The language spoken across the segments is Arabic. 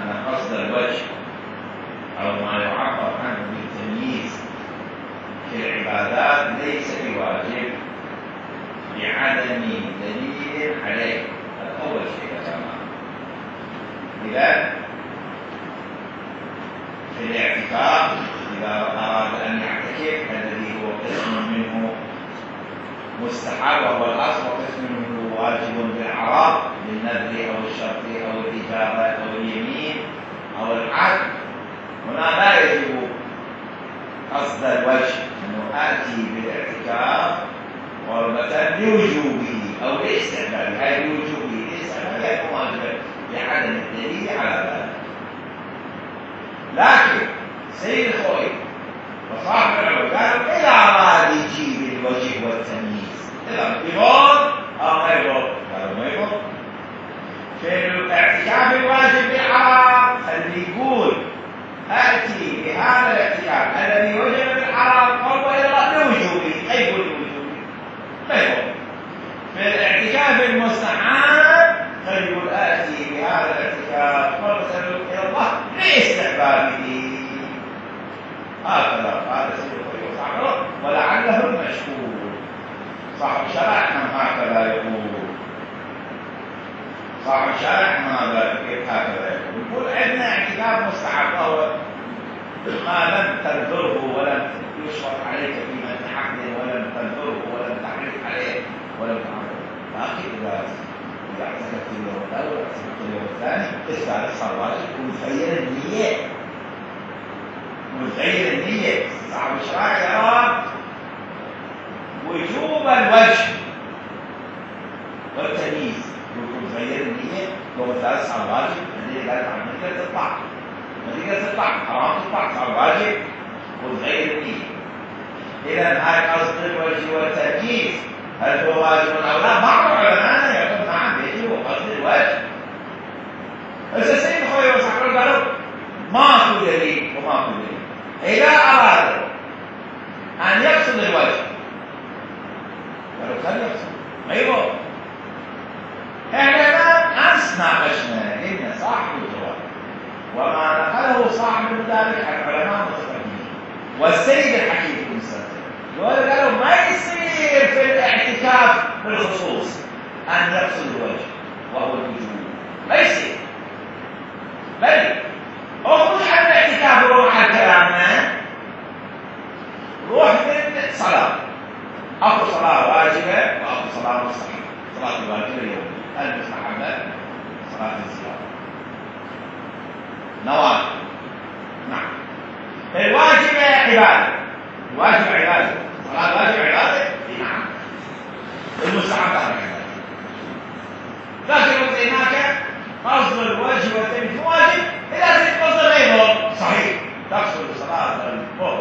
أن قصد الوجه أو ما يعبر عنه بالتمييز في العبادات ليس بواجب لعدم دليل عليه. الأول شيء كما إذا في الاعتكاف إذا أراد أن يعتكف الذي هو قسم منه مستحب وهو الأصل وقسم منه واجب بالعراق للنذر أو الشرط أو الإجابة أو اليمين أو العقد، هنا لا يجب قصد الوجه أنه آتي بالاعتكاف قربة لوجوبه أو لاستحبابه، هذه لوجوبه لاستحبابه يكون واجبا لعدم الدليل على ذلك. لكن سيد الخوي وصاحب العلم قالوا إذا أراد يجيب الوجه والتمييز إذا يضر أو ما يضر، قالوا ما يضر. في الاعتكاف الواجب بالحرام اللي يقول آتي بهذا الاعتكاف الذي وجب بالحرام قرب إلى الله لوجوبه، أي يقول لوجوبه ما يضر. في الاعتكاف المستحب فيقول آتي بهذا الاعتكاف قرب إلى الله لاستحبابه. هكذا قال سيد الخوي وصاحبه ولعله المشهور. صاحب الشرع هكذا يقول، صاحب الشرع هكذا يقول عندنا اعتكاف مستحب وهو ما لم تنذره ولم يشرط عليك في منتحق ولم تنذره ولم تحرص عليه ولم تعرضه. لكن إذا اعتكفت اليوم الأول واعتكفت اليوم الثاني تسعى للصلوات وتغير النية، وتغير النية. صاحب الشرع يرى وجوب الوجه والتمييز، يقول تغير النية لو ثلاث صار واجب النية قالت عن النية تطلع، النية تطلع حرام تطلع صار واجب وتغير النية. إذا هاي قصد الوجه والتمييز هل هو واجب أو لا؟ بعض العلماء يقول نعم يجب قصد الوجه. إذا سيد الخوي وصاحبه قالوا ما في دليل وما في دليل. إذا أراد أن يقصد الوجه قالوا خلي يقصد ما يضر. احنا أمس ناقشنا قلنا صاحب الجواب وما نقله صاحب ذلك عن علماء متقدمين والسيد الحكيم بن سلطان قالوا ما يصير في الاعتكاف بالخصوص أن يقصد الوجه وهو الوجوب، ما يصير. بل اخرج عن الاعتكاف وروح على كلامنا، روح من صلاة، اكو صلاة واجبة واكو صلاة مستحبة. صلاة الواجبة اليوم المستحبة صلاة الزيارة نوافل. نعم الواجبة عبادة، الواجب عبادة، صلاة الواجب عبادة. نعم المستحبة عبادة. لكن هناك قصد الوجه والتمييز واجب إذا زدت قصد غيره صحيح. تقصد صلاة الظهر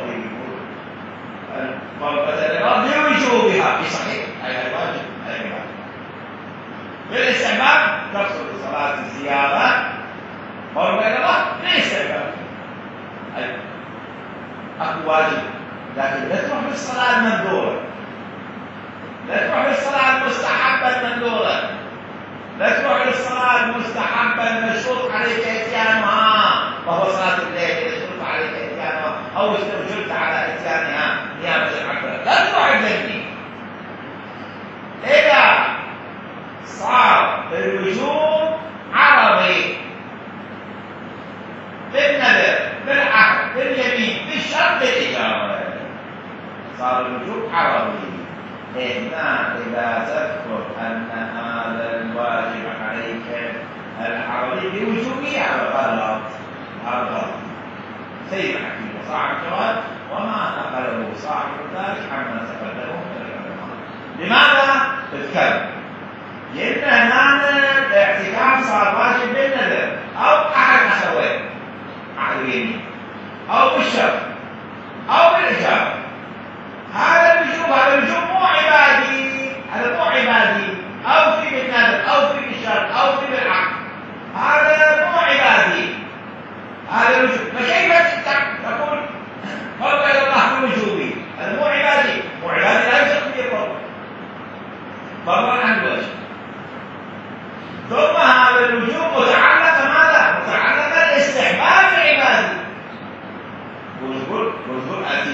الفرض لوجوبها صحيح، أي الواجب أي عبادة. بالاستحباب تقصد صلاة الزيارة فرض إلى الله لاستحباب، أكو واجب. لكن لا تروح بالصلاة المندورة، لا تروح بالصلاة المستحبة المندورة، لا تروح للصلاة المستحبة المشروط عليك إتيانها وهو صلاة الليل المشروط عليك إتيانها أو استرجلت على إتيانها نيابة العبد. لا تروح الجنة. إذا صار الوجوب عرضي بالنذر بالعقد باليمين بالشرط الإجابة، صار الوجوب عرضي. هنا إذا تذكر أن هذا الواجب عليك العرضي بوجوبه على غلط، هذا غلط. سيد الحكيم وصاحب الجواب وما نقله صاحب ذلك عما تقدمه من العلماء. لماذا؟ تذكر لأن هنا الاعتكاف صار واجب بالنذر أو أحد أخوين، أحد اليمين أو بالشرط أو بالإجابة. هذا الوجوب مو عبادي، هذا مو عبادي أو في بالنذر أو في بالشرط أو في بالعقد، هذا مو عبادي. هذا الوجوب فكيف تقول فرض إلى الله بوجوبي؟ هذا مو عبادي، مو عبادي لا يشرط فيه فرض، فرض عن الوجه. ثم هذا الوجوب متعلق ماذا؟ متعلق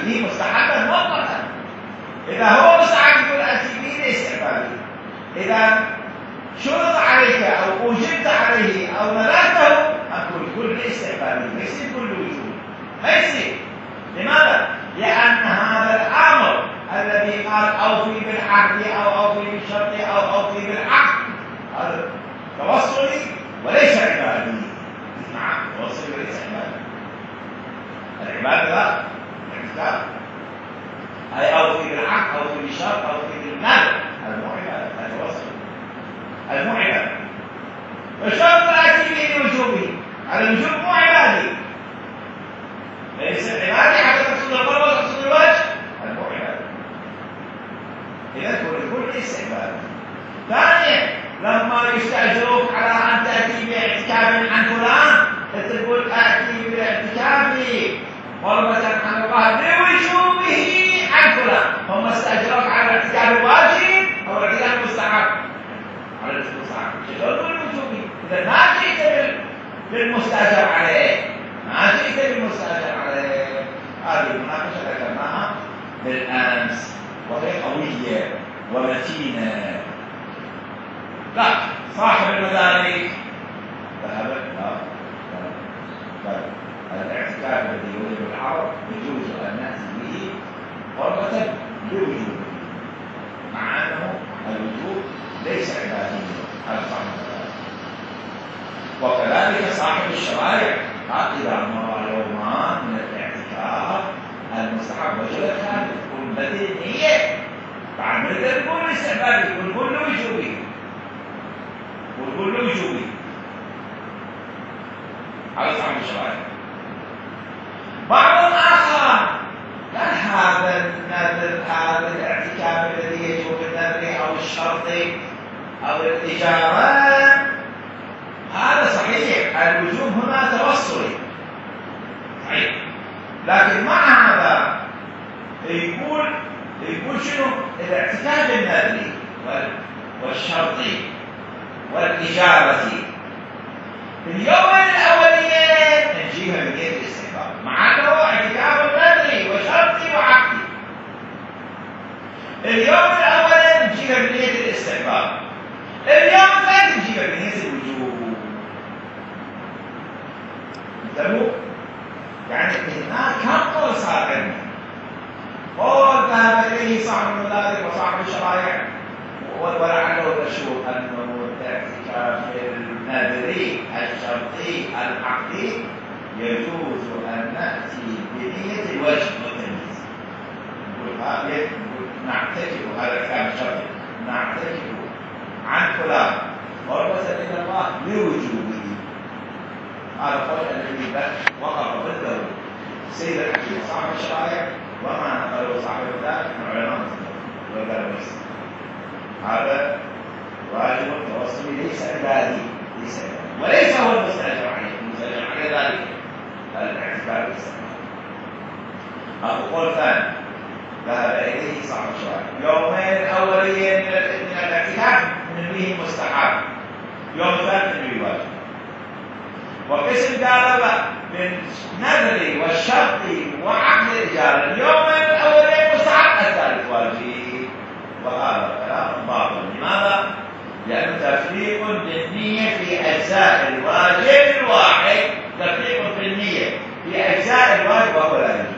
به مستحبا مطلقا. إذا هو مستحب يقول آتي به ليس عبادي. إذا شرط عليك أو أوجبت عليه أو نذرته أقول كل ليس عبادي، ليس كل وجوب، ما يصير. لماذا؟ لأن هذا الأمر الذي قال أوفي بالعهد أو أوفي بالشرط أو أوفي بالعقد هذا توصلي وليس عبادي. نعم توصلي وليس عبادي. العبادة لا الاعتكاف أي أوفي بالعقد أوفي بالشرط أوفي بالنذر، هذا مو عبادة، هذا توصل، هذا مو عبادة. فالشرط الآتي به لوجوبه، هذا الوجوب مو عبادي، ليس عبادي حتى تقصد القرب وتقصد الوجه، هذا مو عبادي. إذا كل ليس عبادي. ثانيا لما يستأجروك على أن تأتي باعتكاف عن فلان تقول آتي باعتكافي قربة عن الله بوجوبه عن فلان. هم استأجروك على الاعتكاف الواجب أو الاعتكاف المستحب؟ على المستحب. شلون بالوجوبي؟ إذا ما جئت بالمستأجر عليه، ما جئت بالمستأجر عليه. هذه المناقشة ذكرناها بالأمس وهي قوية ومتينة. لا صاحب المدارك ذهب الاعتكاف الذي يوجب العرب يجوز ان ناتي به قربة لوجوبه، مع انه الوجوب ليس عباديا. هذا صاحب المدارك. وكذلك صاحب الشرائع قال اذا مر يومان من الاعتكاف المستحب وجلت هذا تكون بدنيه تعمل تقول الاستحبابي والكل وجوبي والكل وجوبي. هذا صاحب الشرائع. بعض آخر قال هذا الاعتكاف الذي يجب بالنذر أو الشرط أو الإجارة هذا صحيح، الوجوب هنا توصلي صحيح، لكن مع هذا يقول شنو؟ الاعتكاف النذري والشرطي والإجارة في اليومين الأولين نجيبها بنية الاستحباب، مع أنه اعتكاف نذري وشرطي وعقدي. اليوم الأول نجيبها بنية الاستحباب، اليوم الثاني نجيبها بنية الوجوب. انتبهوا، يعني هناك كم قول صار عندنا. قول ذهب إليه صاحب المدارك وصاحب الشرائع ولعله مشهور أنه الاعتكاف النذري الشرطي العقدي يجوز أن نأتي بنية الوجه والتمييز. نقول نعتكف، هذا كلام شرطي، نعتكف عن فلان قربة إلى الله لوجوبه. هذا القول الذي وقف ضده سيد الحكيم صاحب الشرائع وما نقله صاحب المدارك من علماء وقالوا هذا واجب التوصل ليس عبادي، ليس عبادي وليس هو المستأجر عليه. المستأجر عليه ذلك الاعتكاف الاستحباب. هذا قول ثاني ذهب اليه صاحب الشرائع. يومين الاولين من الاعتكاف ننويه مستحب، يوم الثالث ننويه واجب. وقسم قال لا بالنذر والشرط وعقد الاجاره اليومين الاولين مستحب الثالث واجب. وهذا كلام باطل. لماذا؟ لأنه تفريق بالنية في أجزاء الواجب الواحد، تفريق بالنية في أجزاء الواجب وهو لا يجوز.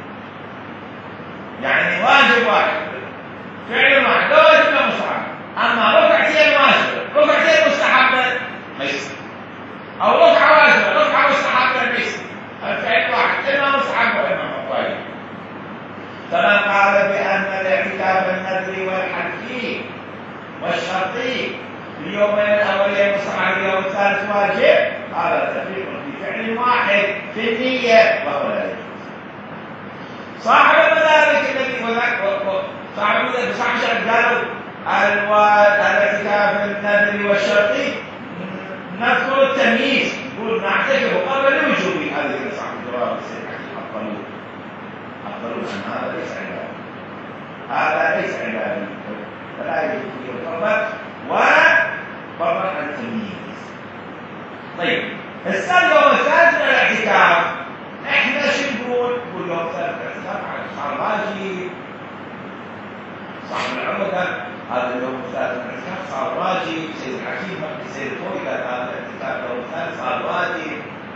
يعني واجب واحد فعل واحد لا واجب لا مستحب، أما ركعتين واجب ركعتين مستحبة ما يصير، أو ركعة واجبة ركعة مستحبة ما يصير. الفعل واحد إما مستحب وإما واجب. فمن قال بأن الاعتكاف النذري والحلفي والشرطي في اليومين الأولين مستحب اليوم الثالث واجب، هذا تفريق في فعل واحد في النية وهو لا يجوز. صاحب المدارك الذي صاحب المدارك صاحب الشرط قالوا الاعتكاف النذري والشرطي نذكر التمييز، يقول نعتكف قبل لوجوبه. هذا صاحب الجواب السيد حكيم أفضلوا أن هذا ليس عبادي، هذا ليس عبادي، فلا يجوز فيه القربة وقربة التمييز. طيب السنة يوم الثالث من الاعتكاف احنا شو نقول؟ نقول يوم الثالث الاعتكاف على واجب، سيد الحكيم سيد الفوي قال هذا الاعتكاف اليوم الثالث صار واجب.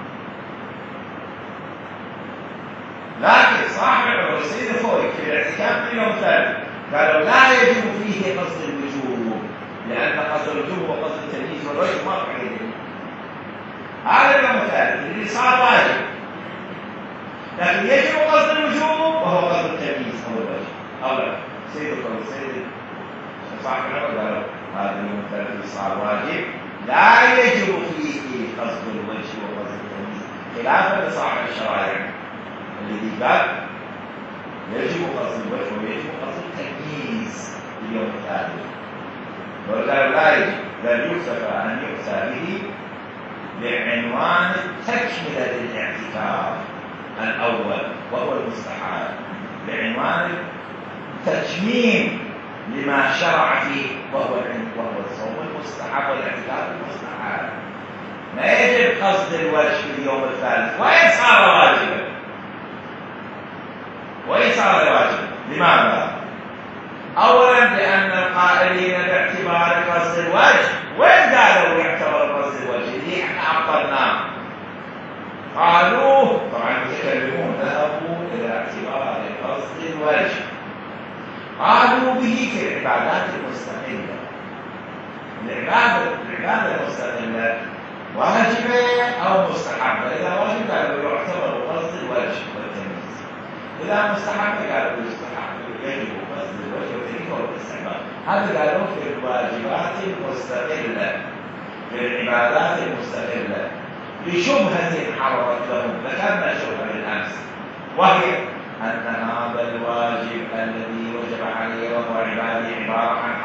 لكن صاحب العمر سيد الفوي في الاعتكاف اليوم الثالث قالوا لا يجب فيه قصد الوجوب، لأن قصد الوجوب وقصد التمييز والوجه ما في عليه. هذا اليوم الثالث اللي صار واجب، لكن يجب قصد الوجوب وهو قصد التمييز أو الوجه. أو لا، سيد الفوي سيد صاحب العمر قالوا هذا اليوم الثالث اللي صار واجب لا يجب فيه قصد الوجه وقصد التمييز، خلافا لصاحب الشرائع الذي قال يجب قصد الوجه ويجب قصد التمييز في اليوم الثالث. وقالوا لا يجب، بل يكتفى أن يؤتى به بعنوان التكملة للاعتكاف الأول وهو المستحب، بعنوان التتميم لما شرع فيه وهو الصوم المستحب والاعتكاف المستحب. ما يجب قصد الوجه في اليوم الثالث وإن صار واجبا، وإن صار واجبا. لماذا؟ أولا لأن القائلين باعتبار قصد الوجه وين قالوا يعتبر قصد الوجه؟ اللي احنا عقدناه قالوا طبعا المتكلمون ذهبوا إلى اعتبار قصد الوجه، قالوا به في العبادات المستقلة. العبادة المستقلة واجبة أو مستحبة. إذا واجب قالوا يعتبر قصد الوجه والتمييز، إذا مستحب قالوا يستحب يجب قصد الوجه والتمييز والاستحباب. هذا قالوا في الواجبات المستقلة، في العبادات المستقلة، لشبهة حررت لهم. ذكرنا شبهة بالأمس، وهي أن هذا الواجب الذي وجب عليه وهو عبادة عبارة عن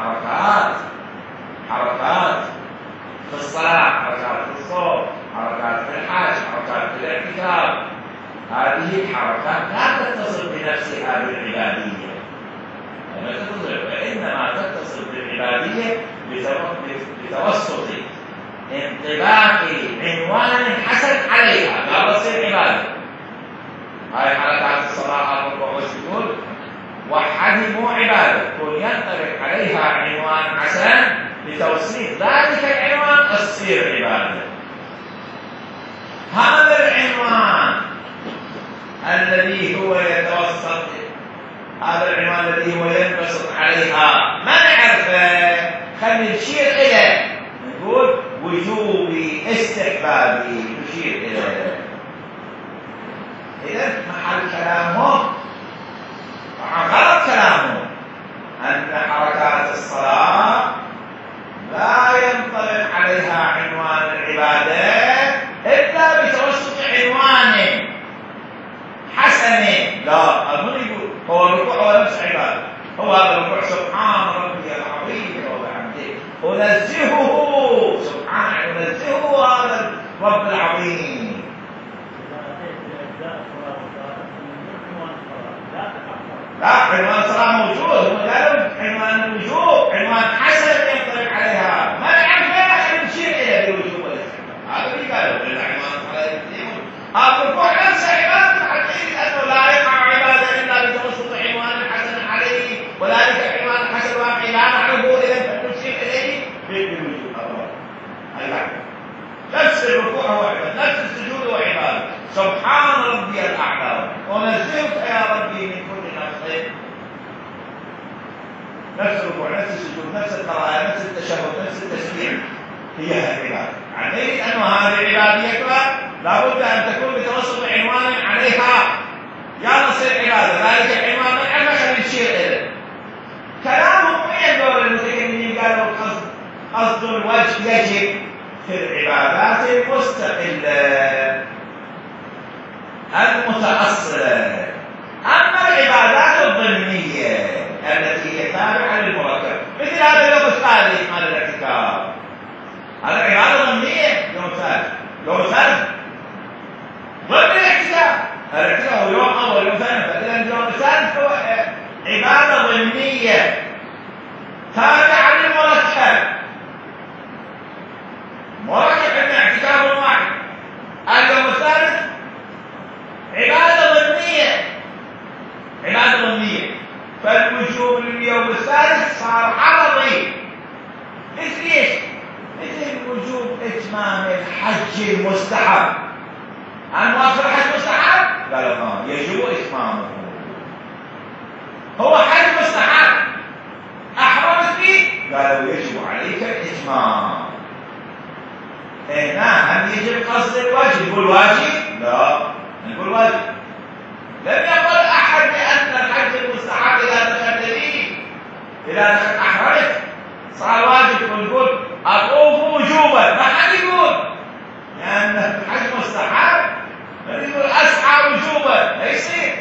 حركات في الصلاة، حركات في الصوم، حركات في الحج، حركات في الاعتكاف. هذه الحركات لا تتصل بنفسها بالعبادية، لا تتصل، وإنما تتصل بالعبادية بتوسط انطباق عنوان حسن عليها لا تصير عبادة. هاي حركات الصلاة الركوع والسجود وحدي مو عبادة، كون ينطبق عليها عنوان حسن لتوصيل ذلك العنوان تصير عبادة. هذا العنوان الذي هو يتوسط، هذا العنوان الذي هو ينبسط عليها ما نعرفه، خلينا نشير إليه، نقول وجوبي استحبابي نشير إليه. إذا محل كلامه غلط كلامه أن حركات الصلاة لا ينطبق عليها عنوان العبادة إلا بتوسط عنوان حسن. لا، المهم يقول هو الركوع هو نفس عبادة، هو هذا الركوع سبحان ربي العظيم وبحمده أنزهه، سبحانه أنزهه هذا الرب العظيم. لا، عنوان الصلاة موجود، هم قالوا عنوان الوجوب عنوان حسن ينطبق عليها، ما نعرف خلينا نشير إلى الوجوب والاستحباب. هذا اللي قالوا عنوان الصلاة يقول هذا الركوع نفسه عبادة حقيقي، لأنه لا يقع عبادة إلا بتوسط عنوان حسن عليه، وذلك عنوان حسن واقع لا نعرفه إذا نشير إليه بالوجوب. أيوة، نفس الركوع هو عبادة، نفس السجود هو عبادة. سبحان ربي الأعلى ونزهك يا ربي من كل نفس. نفس الركوع، نفس السجود، نفس القراءة، نفس التشهد، نفس التسبيح، هي العبادة. يعني أنه هذه العبادية لابد أن تكون بتوسط عنوان عليها يا نصير عبادة، ذلك العنوان من عمل خلينا نشير إليه. كلامهم وين دور المتكلمين قالوا قصد الوجه يجب في العبادات المستقلة المتأصلة. أما العبادات الضمنية التي هي تابعة للمركب مثل هذا اليوم الثالث مال الاعتكاف، هذا عبادة ضمنية. يوم الثالث ضمن الاعتكاف، الاعتكاف هو يوم أول يوم ثاني، فإذا اليوم الثالث هو عبادة ضمنية تابعة للمركب. مركب عندنا اعتكاف واحد، اليوم الثالث عبادة ضمنية، فالوجوب لليوم الثالث صار عرضي. ليش؟ إتمام الحج المستحب. هل موافق الحج مستحب؟ قالوا يجب إتمامه. هو حج مستحب أحرمت به؟ قالوا يجب عليك الإتمام. هنا هل يجب قصد الوجه؟ نقول واجب؟ لا، نقول واجب. لم يقل أحد بأن الحج المستحب إذا دخلت به، إذا دخلت أحرمت صار واجب. ونقول أطوف وجوبا، ما حد يقول لأن الحج مستحب، من يقول أسعى وجوبا لا يصير.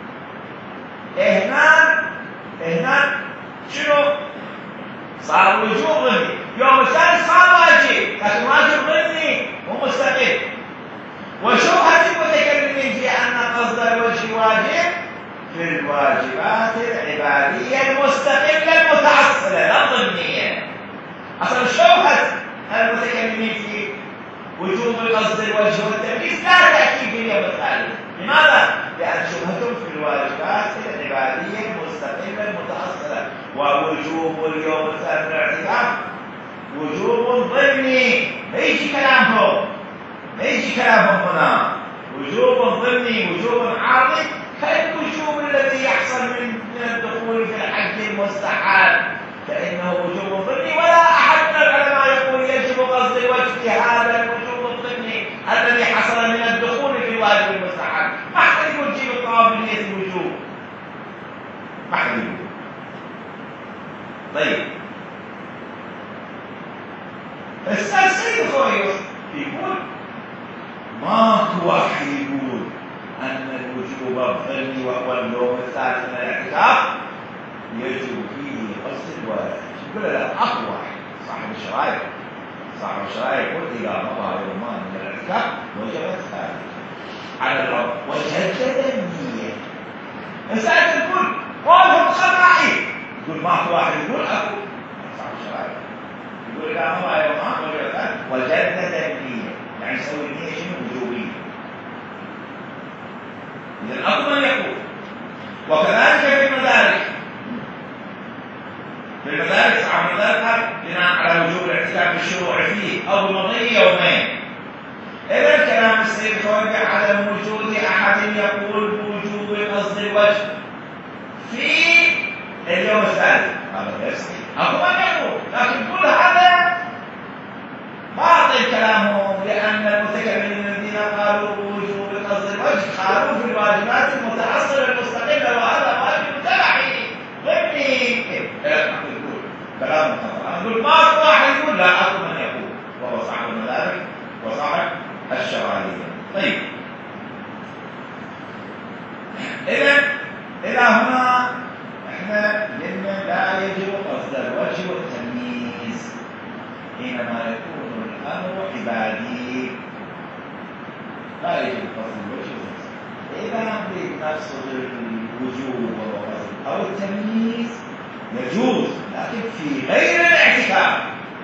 هنا شنو؟ صار وجوب ضمني. يوم الثاني صار واجب، لكن واجب ضمني مو مستقل. وشبهة المتكلمين في أن قصد الوجه واجب في الواجبات العبادية المستقلة المتعصلة لا ضمنية. أصلا شبهة المتكلمين في وجوب قصد الوجه والتمييز لا تأتي في اليوم الثالث. لماذا؟ لأن شبهتهم في الواجبات العبادية المستقلة المتعصلة، ووجوب اليوم الثالث الاعتكاف وجوب ضمني. ما يجي كلامهم هنا وجوب ضمني وجوب عارضي كالوجوب الذي يحصل من الدخول في الحج المستحب، فإنه وجوب ضمني. ولا أحد من العلماء يقول يجب قصد الوجه في هذا الوجوب الضمني الذي حصل من الدخول في الواجب المستحب. ما حد يقول جيب الطواف بنية الوجوب، ما حد يقول. طيب السيد الخويص يقول ماكو واحد يقول أن الوجوب الضمني وهو اليوم الثالث من الاعتكاف يجب فيه قصد الواجب. يقول لا، أقوى واحد صاحب الشرايع يقول إذا مضى يومان من الاعتكاف وجب الثالث على الرب وجدد النية. السائل يقول قولهم خطأي، يقول ماكو واحد يقول أقوى صاحب الشرايع يقول إذا مضى يومان وجب الثالث وجدد النية، يعني يسوي النية شنو؟ وجوبية. إذا الأقوى من يقول. وكذلك في المدارك صاحب المدارك بناء على وجوب الاعتكاف بالشروع فيه أو بمضي يومين. إذا كلام السيد الخويص عدم وجود أحد يقول بوجوب قصد الوجه في اليوم الثالث، هذا غير صحيح. أقوى من يقول، لكن كل هذا باطل كلامهم، لأن المتكلمين الذين قالوا بوجوب قصد الوجه قالوا في الواجبات المتعصبة المستقلة، وهذا واجب تبعي ضمني. كلام خطأ. نقول ماكو واحد يقول لا، أقوى من يقول، وهو صاحب المدارك وصاحب الشرعية. طيب إلى هنا احنا قلنا لا يجب قصد الوجه والتمييز حينما يكون الأمر عبادي، لا يجب قصد الوجه والتمييز. إذا نريد نقصد الوجوب أو التمييز يجوز، لكن في غير الاعتكاف.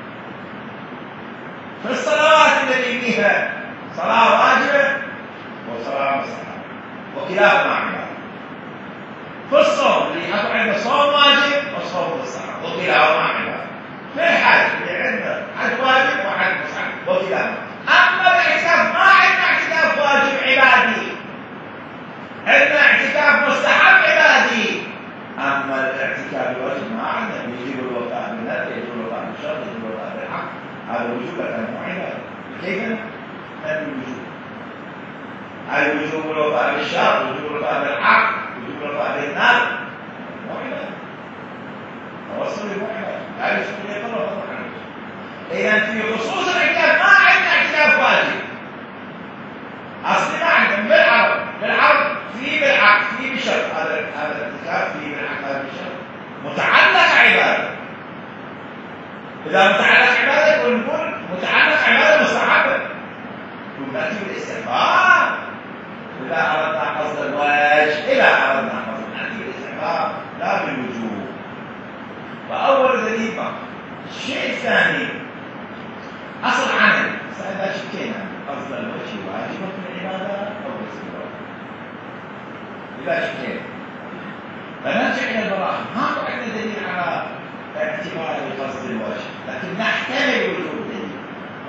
في الصلوات التي فيها صلاة واجبة وصلاة مستحبة وكلاهما عبادة. في الصوم اللي عندنا صوم واجب وصوم مستحب وكلاهما عبادة. في الحج اللي عندنا حج واجب وحج مستحب وكلاهما. أما الاعتكاف ما عندنا اعتكاف واجب عبادي، عندنا اعتكاف مستحب عبادي. أما الاعتكاف الواجب ما عندنا، يجب الوفاء بالنذر، يجب الوفاء بالشرط، يجب الوفاء بالحق. هذا وجوب المعينة. كيف الوجوب؟ هل وجوب الوفاء بالشرط، وجوب الوفاء بالحق، وجوب الوفاء بالنذر؟ معينة. توصل المعينة لا يشمل يطلق المعينة. إذا في خصوص الاعتكاف ما عندنا اعتكاف واجب. أصلي ما عندنا بالعرض في بالعقد في بشرط. هذا الاعتكاف في بالعقد هذا بشرط متعلق عبادة. إذا متعلق عبادة نقول متعلق عبادة مستحبة، ونأتي بالاستحباب. إذا أردنا قصد الوجه، نأتي بالاستحباب لا بالوجوب. فأول دليل الشيء الثاني أصل عمل. فإذا شكينا قصد الوجه واجب في العبادة أو ليس بواجب، إذا شكينا فنرجع إلى البراهين. ما عندنا دليل على اعتبار قصد الوجه، لكن نحتمل وجود دليل. ما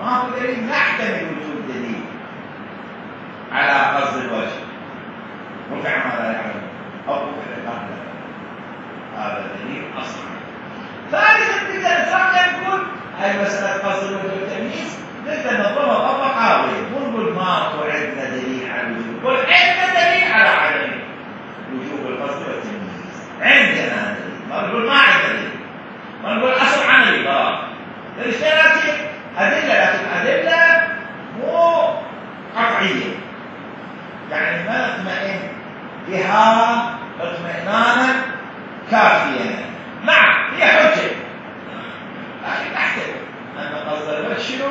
ما هو دليل نحتمل وجود دليل على قصد الوجه رفع ما لا يعلم أو رفع الأهل، هذا دليل أصلا. ثالثا نقدر نقول هاي مسألة قصد الوجه والتمييز نقدر نضربها ضربة قاضية، نقول ماكو عندنا دليل على الوجوب، نقول عندنا دليل على عدم وجوب القصد والتمييز، عندنا دليل، ما نقول ما عندنا دليل، ما نقول أصل عملي ضرب. الاجتهادات أدلة، لكن أدلة مو قطعية، يعني ما نطمئن بها اطمئنانا كافيا. نعم هي حجة، لكن تحتمل أن قصد الوجه شنو؟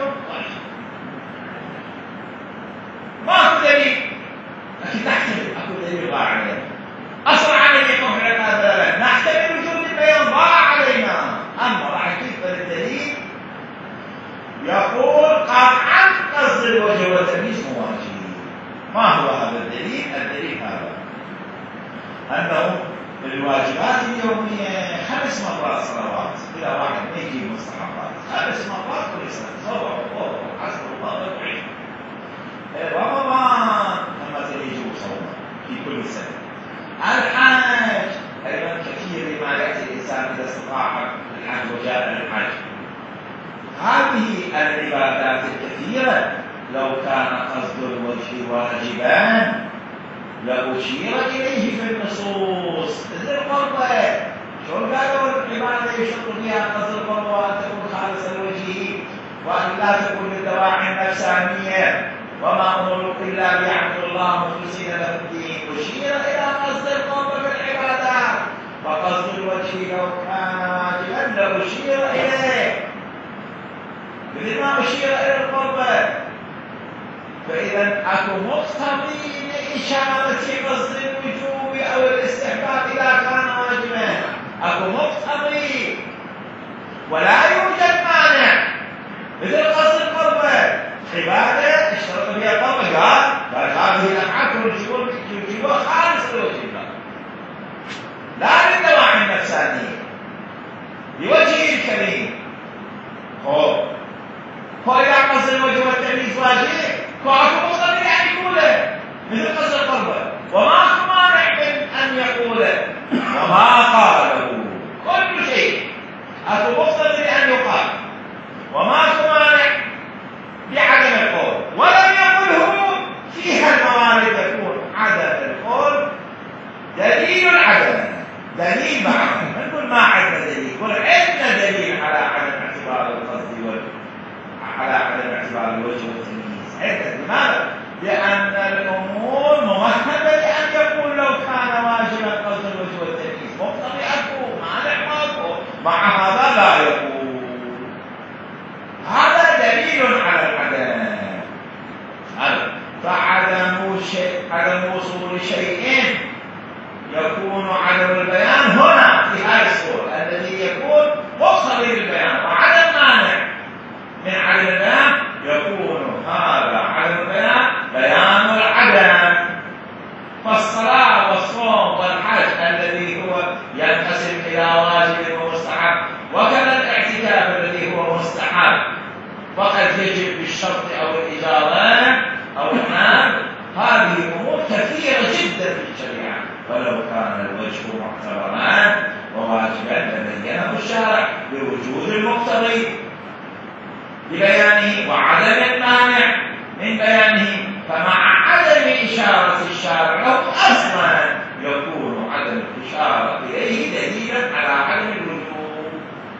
ماكو دليل، لكن تحتمل أكو دليل ضاع علينا. أصل عملي يقوم على هذا نحتمل وجود البيان ضاع علينا. أما راح يكفر الدليل يقول قطعا قصد الوجه والتمييز مواجه. ما هو هذا الدليل؟ الدليل هذا أنه الواجبات اليومية 5 مرات صلوات، إلى واحد ما يجيب مستحبات 5 مرات كل سنة، صبح وظهر وعصر ومغرب وعشاء. رمضان لما تيجي صوم في كل سنة. الحج أيضا كثير ما يأتي الإنسان إذا استطاع الحج وجاء الحج. هذه العبادات الكثيرة لو كان قصد الوجه واجبا لأشير إليه في النصوص مثل القربة. شلون قالوا العبادة يشرط فيها قصد القربة وأن تكون خالصا لوجهه وأن لا تكون للدواعي النفسانية وما أمروا إلا ليعبدوا الله مخلصين له الدين. أشير إلى قصد القربة في العبادات، فقصد الوجه لو كان واجبا لأشير إليه مثل ما أشير إلى القربة. فإذا أكو مقتضي لإشارة قصد الوجوب أو الاستحباب إذا كان واجبا، أكو مقتضي ولا يوجد مانع مثل قصد القربة. عبادة اشترط بها القربة، قال هذه الأفعال توجبها خالص لوجه الله لا للدواعي النفسانية لوجهه الكريم. فإذا قصد الوجه والتمييز واجب فأكو مقتضي أن يقوله مثل قصد القربة، وما مانع من أن يقوله وما قاله كل شيء أكو مقتضي أن يقال، وما مانع بعدم القول. ولم يقله فيها الموارد تكون عدم القول دليل العدم، دليل معه. نقول ما عندنا دليل، نقول عندنا دليل على عدم اعتبار القصد على عدم اعتبار الوجه والتمييز. عندنا. لماذا؟ لأن الأمور ممهدة لأن يقول لو كان واجبا قصد الوجه والتمييز مقتضي أكو مانع ماكو، مع هذا لا يقول. هذا دليل على العدم. عدم وصول شيء يكون عدم البيان هنا في هذه الصورة الذي يكون مقتضي للبيان، وعدم مانع من عدم البيان يكون هذا عدم البيان بيان العدم. فالصلاة والصوم والحج الذي هو ينقسم إلى واجب ومستحب، وكذا الاعتكاف الذي هو مستحب فقد يجب بالشرط أو الإجارة أو الحال. هذه أمور كثيرة جدا في الشريعة، ولو كان الوجه معتبرا وواجبا لبينه الشارع بوجود المقتضي ببيانه وعدم المانع من بيانه. فمع عدم إشارة الشارع له أصلا يكون عدم الإشارة إليه دليلا على عدم الوجوب.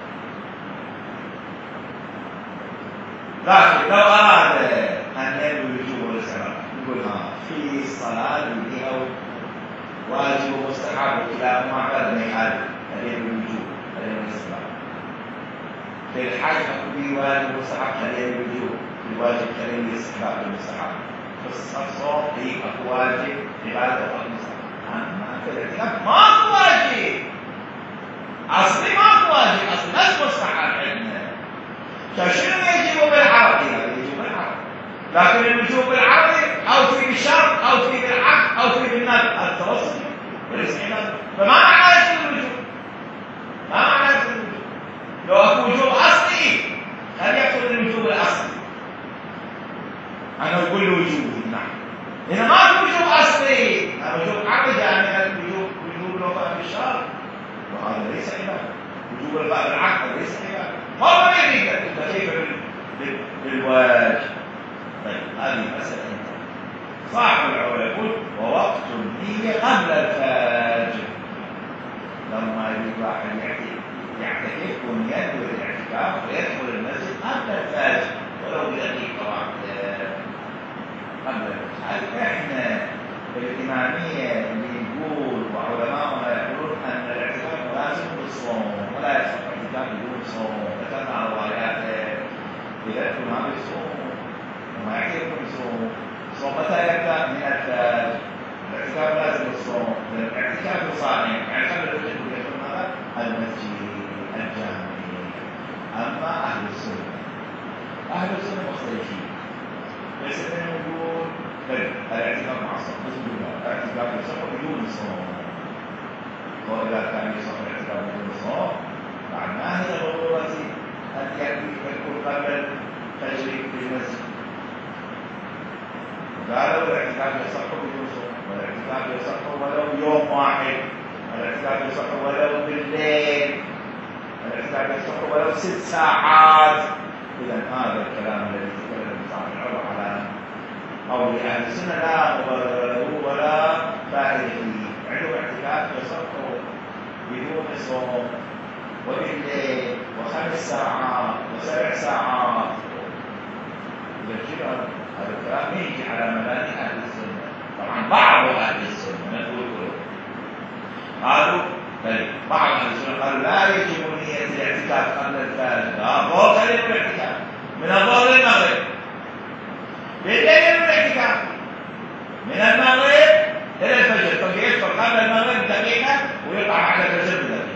لكن لو أراد أن ينوي الوجوب والسبب يقول في الصلاة بها واجب ومستحب وكلاهما قد يحال هذين الوجوب هذين السبب. في الحج أكو واجب ومستحب هذين الوجوب، في الواجب كريم الاستحباب والمستحب. في الصوم هي أكو واجب عبادة وأكو مستحب. أما في الاعتكاف ماكو واجب أصلي، ماكو واجب أصلي بس مستحب عندنا. فشنو يجب بالعربي؟ يجب بالعربي، لكن الوجوب بالعربي أو في بالشرط أو في بالعقد أو في بالندب التوسط والاستحباب. فما معنى اسم الوجوب؟ ما معنى اسم الوجوب؟ لو أكو وجوب أصلي هل يقصد الوجوب الأصلي أنا أقول له وجوب. نعم. هنا ما في وجوب أصلي، هذا وجوب عقدي، يعني وجوب الوفاء بالشرط، وهذا ليس عبادة. وجوب الوفاء بالعقد ليس عبادة. ما يريد أنت كيف بالواجب. طيب هذه مسألة. صاحب العلا يقول ووقت النية قبل الفجر. لما يريد واحد يعتكف ونيته الاعتكاف ويدخل المسجد قبل الفجر ولو بدقيقة واحدة قبل الفجر. احنا الإمامية اللي يقول وعلماؤنا يقولون أن الاعتكاف لازم بالصوم ولا يصح الاعتكاف بدون صوم. ذكرنا على رواياته إذا يدخل ما بالصوم وما يعتكف بالصوم. الصوم متى يبدأ؟ من الفجر. الاعتكاف لازم الصوم. الاعتكاف صائم، يعني قبل الفجر يدخل ماذا؟ المسجد الجامعي. أما أهل السنة مختلفين. ليس منهم يقول الاعتكاف مع الصوم، الاعتكاف يصح بدون صوم. وإذا كان يصح الاعتكاف بدون صوم بعد ما هي ضرورة أن يكون قبل الفجر في المسجد. قالوا الاعتكاف يصح بدون صوم، والاعتكاف يصح ولو يوم واحد، والاعتكاف يصح ولو بالليل، والاعتكاف يصح ولو 6 ساعات. إذا هذا الكلام الذي تكلم صاحب العلم على قول أهل السنة لا مبرر ولا فائدة فيه. عندهم اعتكاف يصح بدون صوم وبالليل و5 ساعات و7 ساعات. إذا كذا هذا الكلام يجي على مباني أهل السنة. طبعا بعض أهل السنة نقول قالوا بعض أهل السنة قالوا لا يجب نية الاعتكاف قبل الفجر. لا كلمة الاعتكاف من الظهر للمغرب. بالليل الاعتكاف من المغرب إلى الفجر، فيدخل قبل المغرب بدقيقة ويقع بعد الفجر بدقيقة.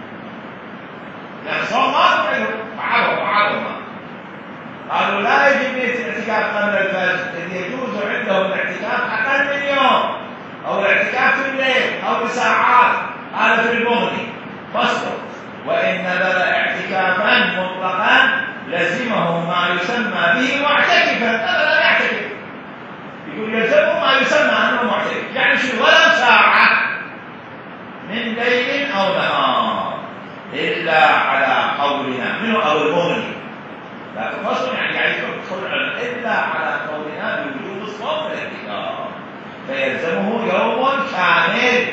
لأن صوم ما تفعله بعضهم قالوا لا يجب نية الاعتكاف قبل الفجر، إذ يجوز عندهم الاعتكاف أقل من يوم أو الاعتكاف في الليل أو بساعات. هذا في المغني فصل. وإن نذر اعتكافا مطلقا لزمه ما يسمى به معتكفا. هذا لا يعتكف، يقول يلزمه ما يسمى أنه معتكف، يعني شو ولو ساعة من ليل أو نهار إلا على قولنا منه أو المغني. لا تفصل يعني يدخل إلا على قولنا بوجوب الصوم والاعتكاف، فيلزمه يوم كامل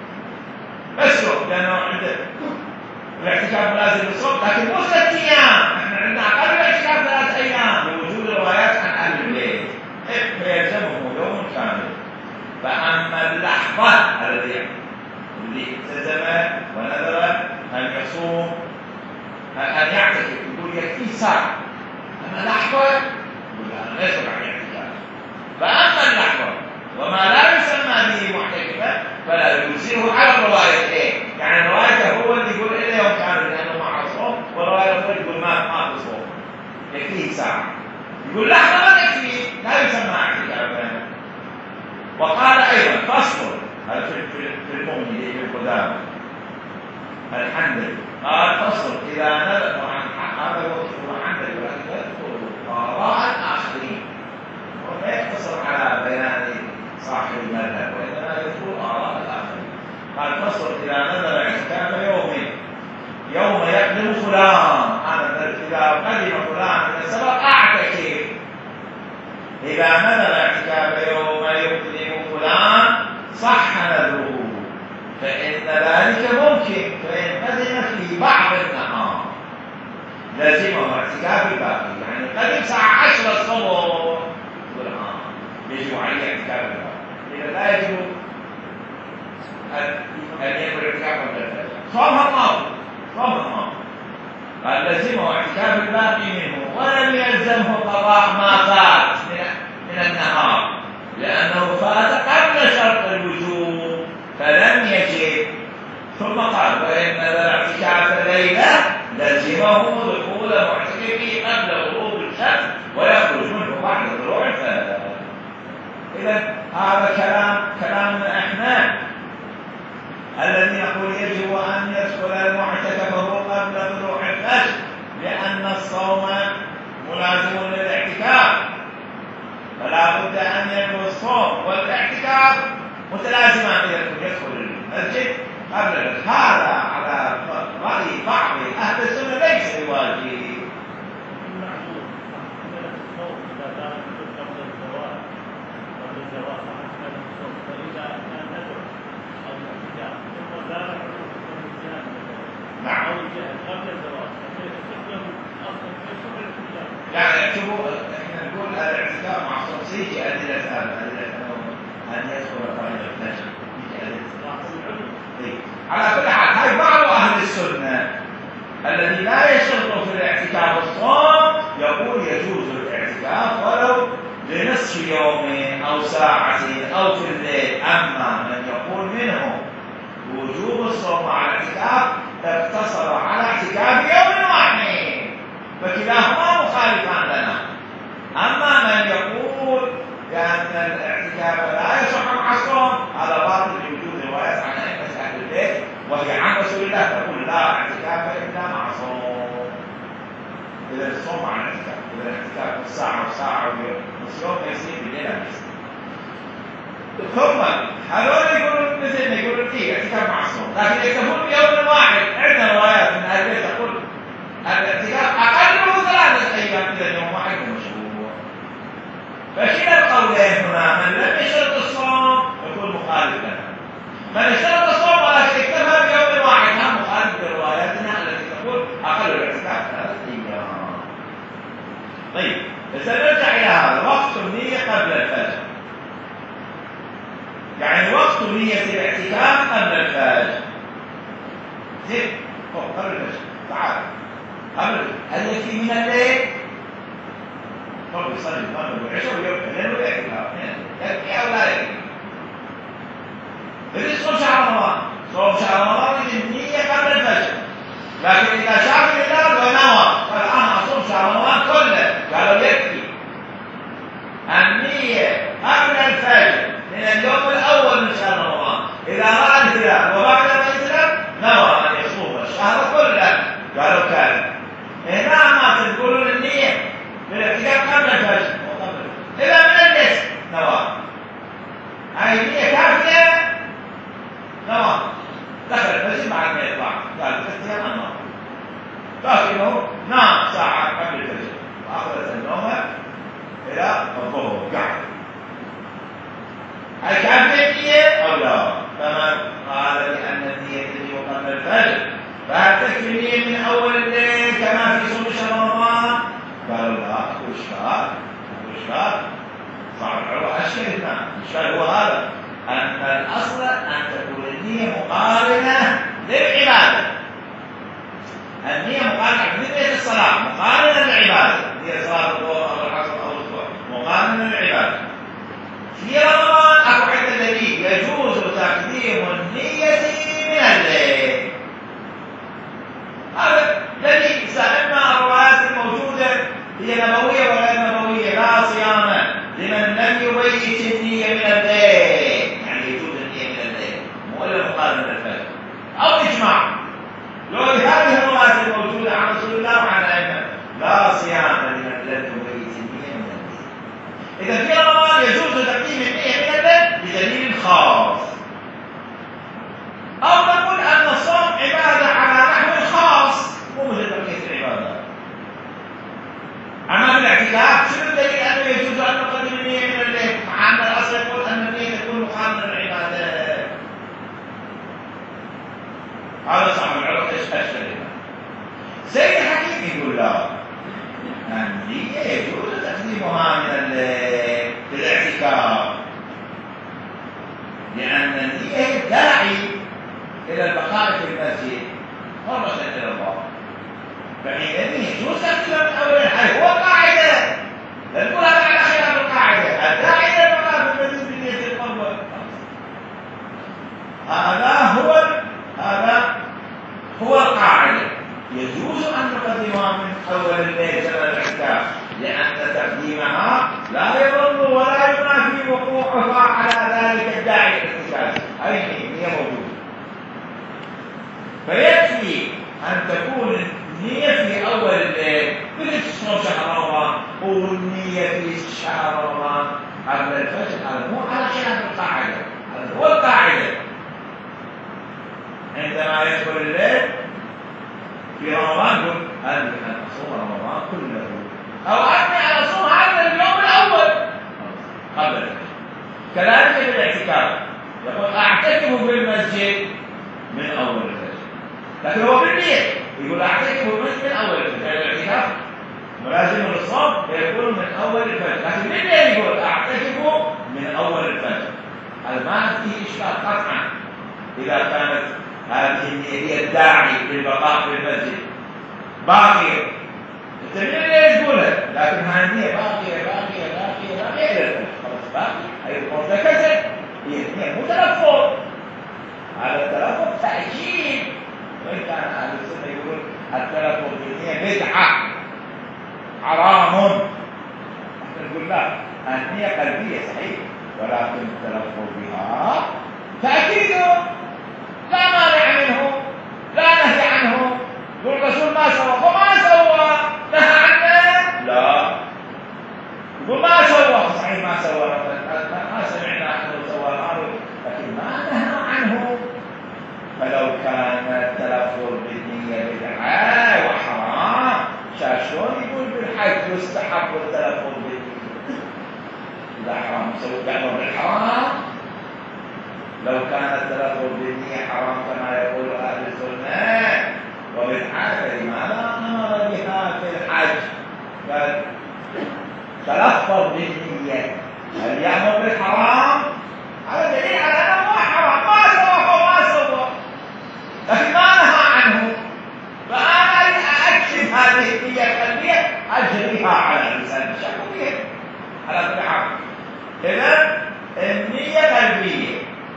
بس يوم، لأنه عنده الاعتكاف لازم الصوم لكن مو 6 أيام. احنا عندنا أقل الاعتكاف 3 أيام بوجود روايات عن أهل الليل، فيلزمه يوم كامل. فأما اللحظة الذي التزم ونذر أن يصوم أن يعتكف يقول يكفي ساعة. أما لحظة يقول لا ليس عن اعتكاف. فأما اللحظة وما لا يسمى به معتكفا فلا يجزئه على الروايتين. يعني الرواية هو اللي يقول إلى يوم كامل لأنه مع صوم، والرواية الأخرى يقول ما في صوم يكفيه ساعة. يقول لحظة ما تكفي لا يسمى اعتكافا. وقال أيضا فصل هذا في المؤمن في القدامى الحنبلي قال فصل إذا نذر هذا هو الحنبلي يذكر آراء الآخرين ولا يقتصر على بيان صاحب المذهب وإنما يذكر آراء الآخرين. قال فصل إذا نذر اعتكاف يوم يقدم فلان، إذا قدم فلان من السبق أعتكف. إذا نذر اعتكاف يوم يقدم فلان صح نذره، فإن ذلك ممكن. فإن قدم في بعض النهار لزمه اعتكاف الباقي، يعني قدم الساعة 10 الصبح يجب عليه اعتكاف الباقي. إذا لا يجب أن يكون اعتكاف الباقي صومها الماضي قال لزمه اعتكاف الباقي منه ولم يلزمه قضاء ما فات من النهار لأنه فات قبل شرط الوجوب فلم يجب. ثم قال وإن نذر اعتكاف ليلة لزمه دخول معتكفه قبل غروب الشمس ويخرج منه بعد طلوع الفجر. إذا هذا كلام احنا الذي يقول يجب أن يدخل المعتكفه قبل طلوع الفجر لأن الصوم ملازم للاعتكاف. لابد أن ينوي الصوم والاعتكاف متلازمان إذا يدخل المسجد قبل هذا على رأي بعض أهل السنة ليس بواجب. يعني اكتبوا احنا نقول الاعتكاف مع الصوم سيجي أدلة أن يدخل قريب الفجر على كل حال هاي بعض أهل السنة الذي لا يشترط في الاعتكاف الصوم يقول يجوز الاعتكاف ولو لنصف يوم أو ساعة أو في الليل. أما من يقول منهم وجوب الصوم مع الاعتكاف اقتصر على اعتكاف يوم واحد فكلاهما مخالفان لنا. أما من يقول بأن الاعتكاف لا يصح مع الصوم هذا باطل لوجود روايات عن أئمة أهل البيت وهي عن رسول الله تقول لا اعتكاف إلا مع صوم. إذا الصوم مع الاعتكاف، إذا الاعتكاف ساعة وساعة ونصف يوم يصير بالليلة ثم هذول يقولون مثلنا يقولون فيه اعتكاف مع الصوم، لكن يكتفون بيوم واحد. عندنا روايات من أهل البيت تقول الاعتكاف أقل 3 أيام إذا يوم واحد ومشهور. فكلا القولين هنا من لم يشترط الصوم يكون مخالف لنا، من اشترط الصوم ولكن اكتفى بيوم واحد هم مخالف برواياتنا التي تقول أقل الاعتكاف 3 أيام. طيب إذا نرجع إلى هذا وقت النية قبل الفجر، يعني وقت نية الاعتكاف قبل الفجر. زين قبل الفجر تعال قبل هل يكفي من الليل؟ قبل يصلي المغرب والعشاء ويبقى الليل والاعتكاف يكفي أو لا يكفي؟ إذا صوم شهر رمضان، صوم شهر رمضان النية قبل الفجر، لكن إذا شاف الهلال ونوى قال أنا أصوم شهر رمضان كله قالوا يكفي النية قبل الفجر من اليوم الأول من شهر رمضان. إذا رأى الهلال وبعد ما الهلال نوى أن يصوم الشهر كله قالوا كافي. هنا ما تقولون النية بالاعتكاف قبل الفجر إذا من النصف نوى هاي النية كافية نوى دخل المسجد بعد ما يطلع قال 3 أيام نوى، لكنه نام ساعة قبل الفجر وأخذت النوم إلى الظهر قاعد. هل كافية النية أو لا؟ فمن قال بأن النية تجب قبل الفجر فهل تكفي النية من أول الليل كما في صوم شهر رمضان؟ قالوا لا إشكال صعب العروة أشكال. الإشكال هو هذا أن الأصل أن تكون النية مقارنة للعبادة. النية مقارنة بنية الصلاة مقارنة للعبادة، هي صلاة الظهر أو العصر أو الظهر مقارنة للعبادة. في رمضان أكو عدة دليل يجوز تقديم النية من الليل، هذا دليل. إما الروايات الموجودة هي نبوية ولا نبوية لا صيام لمن لم يبيت النية من الليل، يعني يجوز النية من الليل مو إلا مقارنة للفجر أو إجماع. لو هذه الروايات الموجودة عن رسول الله وعن الأئمة لا صيام لمن لم يبيت النية من الليل. إذا في رمضان يجوز تقديم النية من الليل بدليل خاص، أو نقول أن الصوم عبادة على نحو خاص مو مثل بقية العبادات. أما بالاعتكاف شنو الدليل أنه يجوز أن نقدم النية من الليل مع أن الأصل يقول أن النية تكون مقارنة للعبادة؟ هذا صاحب العروة أشكال. زي الحكيم يقول لا النية يجوز تقديمها من الليل بالاعتكاف لأن النية داعي إلى البقاء في المسجد مرة إلى الله، فحينئذ يجوز تقديمها من أول الحي. هو قاعدة نقول هذا على خلاف القاعدة الداعي إلى البقاء في المسجد بنية القرب. هذا هو القاعدة. يجوز أن نقدمها من أول الليل كما الاعتكاف لأن تقديمها لا يضر ولا ينافي وقوعها على ذلك الداعي الاعتكاف. أي هي موجودة. فيكفي أن تكون النية في أول الليل مثل صوم شهر رمضان والنية في شهر رمضان قبل الفجر، هذا مو على خلاف القاعدة، هذا هو القاعدة. عندما يدخل الليل في رمضان يقول أريد أن أصوم رمضان كله، أو أني أن أصوم هذا اليوم الأول قبل الفجر. كذلك بالاعتكاف يقول أعتكف في المسجد من أول الفجر، لكن هو بالنية يقول أعتكف في المسجد من أول الفجر. الاعتكاف ملازم للصوم يكون من أول الفجر، لكن بالنية يقول أعتكف من أول الفجر. هذا ما فيه إشكال قطعا إذا كانت هذه النية هي الداعي للبقاء في المسجد باقية. التمرين اللي يقولها، لكن هذه النية باقية باقية باقية باقية إلى الفجر، خلاص باقي أي مرتكزة، هي النية مو تلفظ. هذا التلفظ تأكيد، وإن كان أهل السنة يقولون التلفظ بالنية بدعة حرام، نحن نقول لا، النية قلبية صحيح، ولكن التلفظ بها تأكيد لا مانع منه، لا نهي عنه. يقول الرسول ما سوى، وما سوى نهى عنه؟ لا، يقول ما سوى، صحيح ما سوى، ما سمعنا عنه سوى معه، لكن ما نهى عنه. فلو كان التلفظ بالنية بدعة وحرام، شلون يقول بالحج يستحب التلفظ بالنية؟ لا حرام، يسوي يأمر بالحرام. لو كان التلفظ بالنية حرام كما يقول أهل السنة وبالحج، لماذا أمر بها في الحج؟ بل تلفظ بالنية، هل يأمر بالحرام؟ هذا دليل على أنه هو حرام، ما سوى وما سوى، لكن ما نهى عنه. فأنا أكشف هذه النية القلبية أجريها على لسان الشعبية على كل حال. إذن النية قلبية،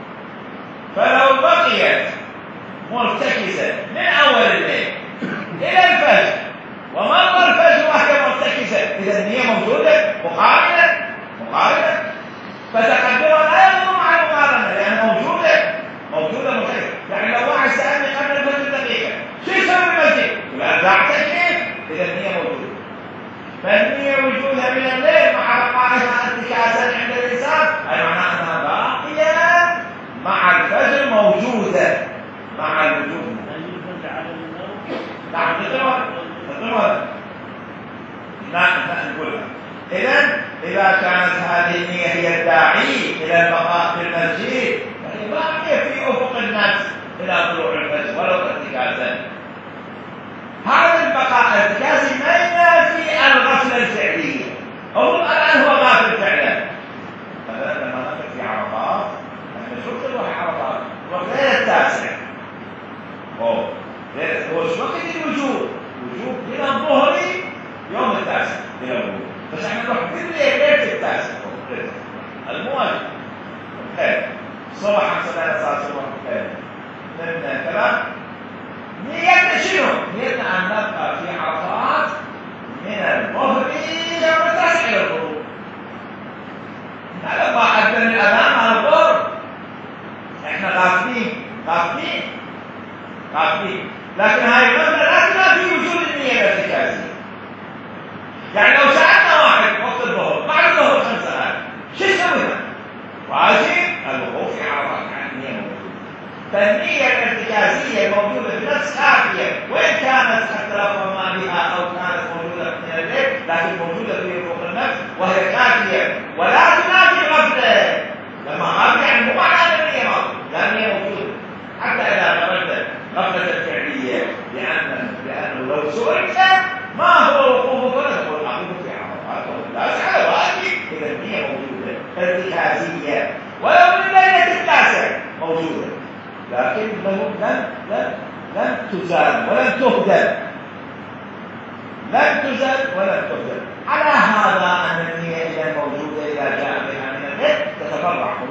فلو بقيت مرتكزة من أول الليل إلى الفجر ومر الفجر وهي مرتكزة، إذا النية موجودة مقارنة، فتقدمها لا يضم عن المقارنة لأنها موجودة مرتكزة. يعني لو واحد سألني قبل الفجر دقيقة شو يسوي المسجد؟ يقول أنا أعتكف، إذا النية موجودة. فالنية وجودها من الليل مع بقائها انتكاسا عند الإنسان، أي معناها أنها باقية مع الفجر، موجودة مع الوجود. نعم نقولها. إذا كانت هذه النية هي الداعي إلى البقاء في المسجد، فهي باقية في أفق النفس إلى طلوع الفجر ولو ارتكازا. هذا البقاء الارتكازي ما ينافي الغفلة الفعلية، هو الآن هو غافل فعلا. مثلا لما نقف في عرفات، احنا شفت نروح عرفات وغير التاسع، هو شو وقت الوجوب إلى الظهر يوم التاسع إلى الظهر، بس احنا نروح كل ليلة التاسع المواجب خير صباحا صلاة صباح خير من كلام. نيتنا شنو؟ نيتنا أن نبقى في عرفات من الظهر إلى يوم التاسع إلى الظهر. لما أذن الأذان على الظهر احنا غافلين، لكن هاي المسألة لا تنافي وجود النية الارتكازية. يعني لو سألنا واحد وقت الظهر بعد الظهر 5 ساعات شو يسوي؟ واجب الوقوف في عرفات، يعني النية موجودة. فالنية الارتكازية الموجودة في نفس كافية، وإن كانت اختلفنا ما بها أو كانت موجودة من الليل، لكن موجودة في فوق النفس وهي كافية ولا تنافي الغفلة. لما غفلة يعني مو معنى أن النية موجودة، لا النية موجودة حتى إذا غفلت غفلة فعلية، لأنه لو سئلت ما هو وقوفك تقول أقوم في عرفات والتاسع واجب، إذا النية موجودة ارتكازية ولو من الليلة التاسع موجودة، لكن لن تزال ولن تهدم. على هذا أن النية إذا موجودة إذا جاء بها من الليل تتفرع